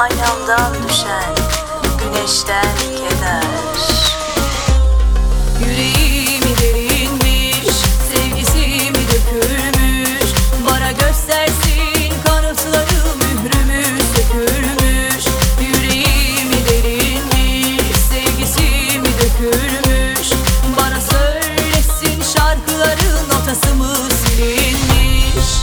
aynamdan düşen güneşten keder. Yüreğimi derinmiş, sevgisi mi dökülmüş, bana göstersin kanıtları, mührümü sökülmüş. Yüreğimi derinmiş, sevgisi mi dökülmüş, bana söylesin şarkıları, notası mı silinmiş.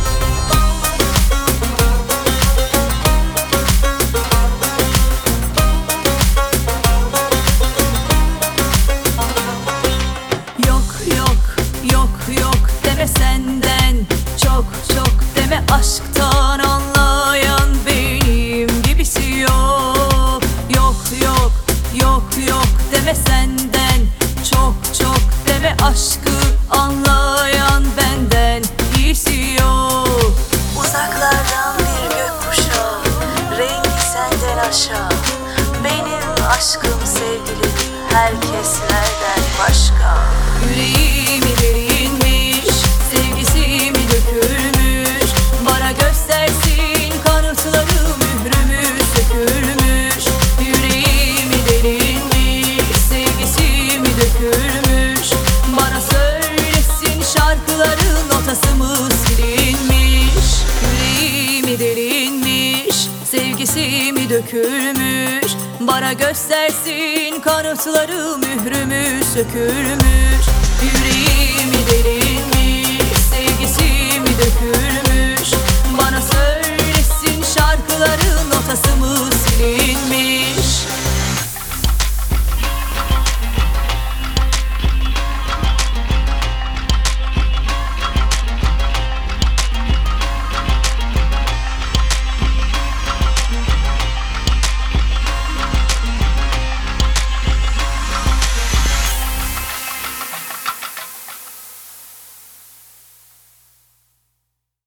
Yok deme senden, çok deme aşktan anlayan benim gibisi yok. Yok deme senden, çok deme aşkı anlayan benden iyisi yok. Uzaklardan bir gökkuşağı, rengi senden aşağı. Benim aşkım sevgilim herkeslerden başka. Yüreğimi derinmiş, sevgisi mi dökülmüş, bana göstersin kanıtları, mührümü sökülmüş. Yüreğimi derinmiş, sevgisi mi dökülmüş, bana söylesin şarkıları, notası mı silinmiş. Yüreğimi derinmiş, sevgisi mi dökülmüş, bana göstersin kanıtları, mührümü sökülmüş. Yüreğimi derinmiş, sevgisi mi dökülmüş,